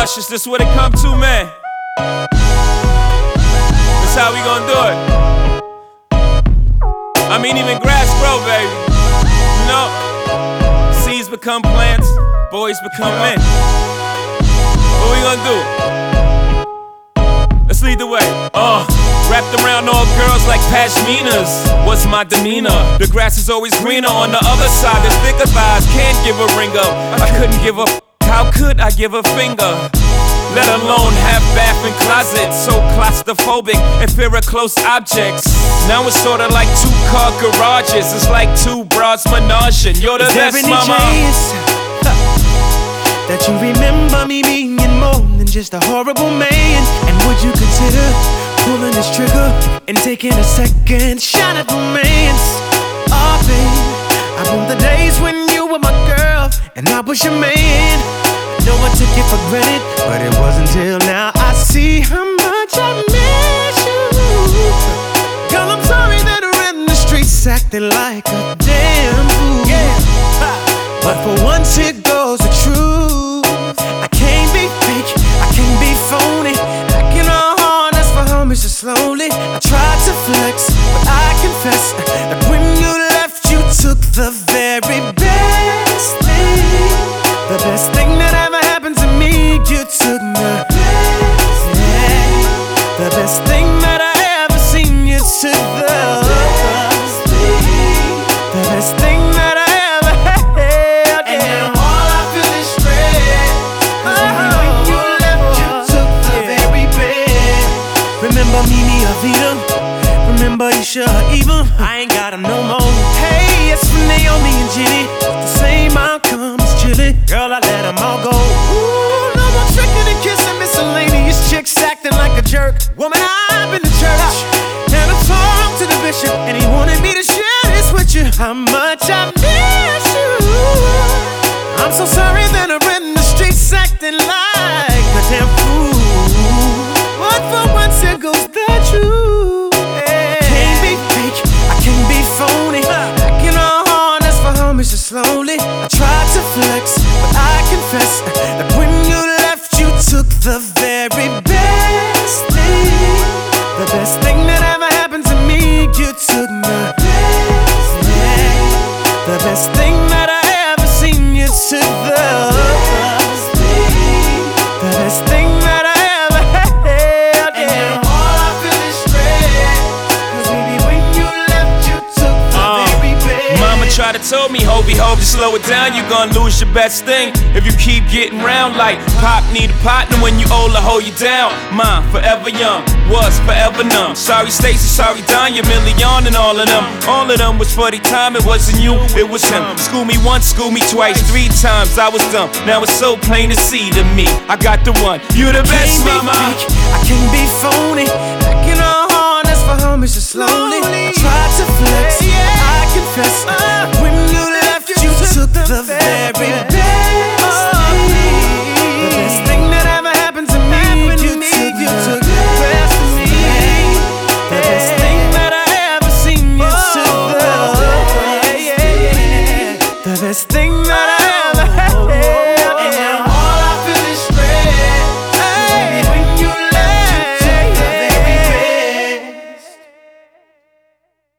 Luscious, this what it come to, man. That's how we gon' do it. I mean, even grass grow, baby. You know, seeds become plants, boys become men. What we gonna do? Let's lead the way. Wrapped around all girls like pashminas. What's my demeanor? The grass is always greener on the other side. There's thicker thighs, can't give a ring up. I couldn't give a how could I give a finger? Let alone have bath and closet. So claustrophobic and fear of close objects. Now it's sorta like 2-car garages. It's like 2 broads menaging. You're the best, mama. That you remember me being more than just a horrible man? And would you consider pulling this trigger and taking a second shot at romance? Oh babe, I remember the days when you were my girl and I was your man. I know I took it for granted, but it wasn't till now I see how much I miss you. Girl, I'm sorry that we're in the streets acting like a damn fool. But for once it goes the truth. I can't be fake, I can't be phony. Acting all hard, that's for homies just slowly. I tried to flex, but I confess that when you left, you took the very best thing. The best thing that ever happened to me, you took the best thing. The best thing that I ever seen, you took the best thing. The best thing that I ever had. And now all I feel is regret. When you left, you took the very best. Remember Mimi Avita? Remember Isha Eva? I ain't got 'em no more. Hey, it's from Naomi and Jenny. The same outcome as Chili. Girl, I let 'em all go. Ooh, no more tricking and kissing miscellaneous chicks acting like a jerk. Woman, I've been to church and I talked to the bishop, and he wanted me to share this with you. How much I miss you. I'm so sorry that I'm in the streets acting like a damn fool. But for once it goes the truth. Can't be fake, I can't be phony. Acting all hard, that's for homies just slowly. I tried to flex, but I confess that when you left, you took the very best thing. The best thing that ever happened to me, you took the best thing. The best thing that I ever seen, you took the best thing. The best thing that I ever had. And now all I feel is regret. 'Cause baby, when you left, you took the very best. Mama tried to tell me, Hobie, just slow it down, you gon' lose your best thing if you keep getting round like Pop need a partner when you old to hold you down. Mom, forever young, was forever numb. Sorry Stacy, sorry Danya, Million and all of them. All of them was for the time, it wasn't you, it was him. School me once, school me twice, 3 times, I was dumb. Now it's so plain to see to me, I got the one, you the best, mama. I can't be phony, acting all hard, that's for homies just slowly. I tried to flex, I confess